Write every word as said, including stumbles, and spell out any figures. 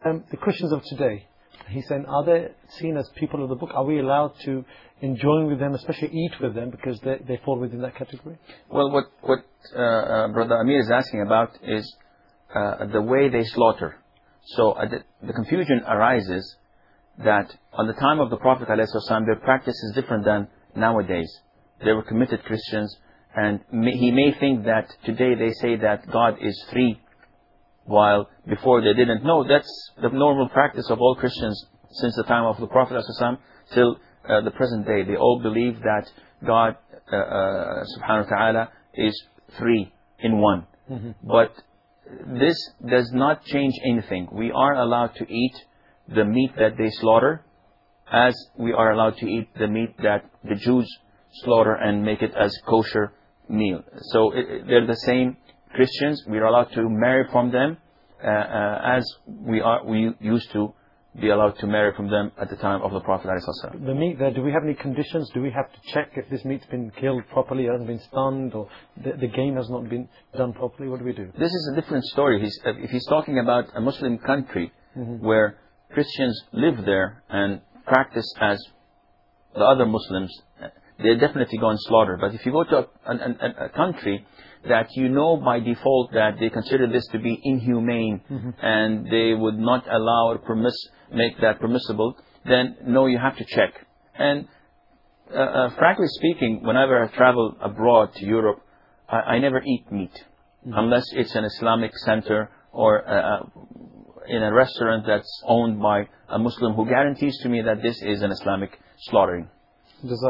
Um, the Christians of today, he's saying, are they seen as people of the book? Are we allowed to enjoy with them, especially eat with them, because they, they fall within that category? Well, what, what uh, uh, Brother Amir is asking about is uh, the way they slaughter. So uh, the, the confusion arises that on the time of the Prophet ﷺ, their practice is different than nowadays. They were committed Christians, and may, he may think that today they say that God is three, while before they didn't. No, that's the normal practice of all Christians since the time of the Prophet ﷺ till uh, the present day. They all believe that God uh, uh, subhanahu wa ta'ala is three in one. Mm-hmm. But this does not change anything. We are allowed to eat the meat that they slaughter, as we are allowed to eat the meat that the Jews slaughter and make it as kosher meal. So it, they're the same Christians. We are allowed to marry from them uh, uh, as we are we used to be allowed to marry from them at the time of the Prophet ﷺ. The meat there, do we have any conditions? Do we have to check if this meat's been killed properly, hasn't been stunned, or the, the game has not been done properly? What do we do? This is a different story. He's, uh, if he's talking about a Muslim country mm-hmm. where Christians live there and practice as the other Muslims, they're definitely going to slaughter. But if you go to a, a, a country that you know by default that they consider this to be inhumane mm-hmm. and they would not allow or permiss, make that permissible, then no, you have to check. And uh, uh, frankly speaking, whenever I travel abroad to Europe, I, I never eat meat mm-hmm. unless it's an Islamic center or uh, in a restaurant that's owned by a Muslim who guarantees to me that this is an Islamic slaughtering.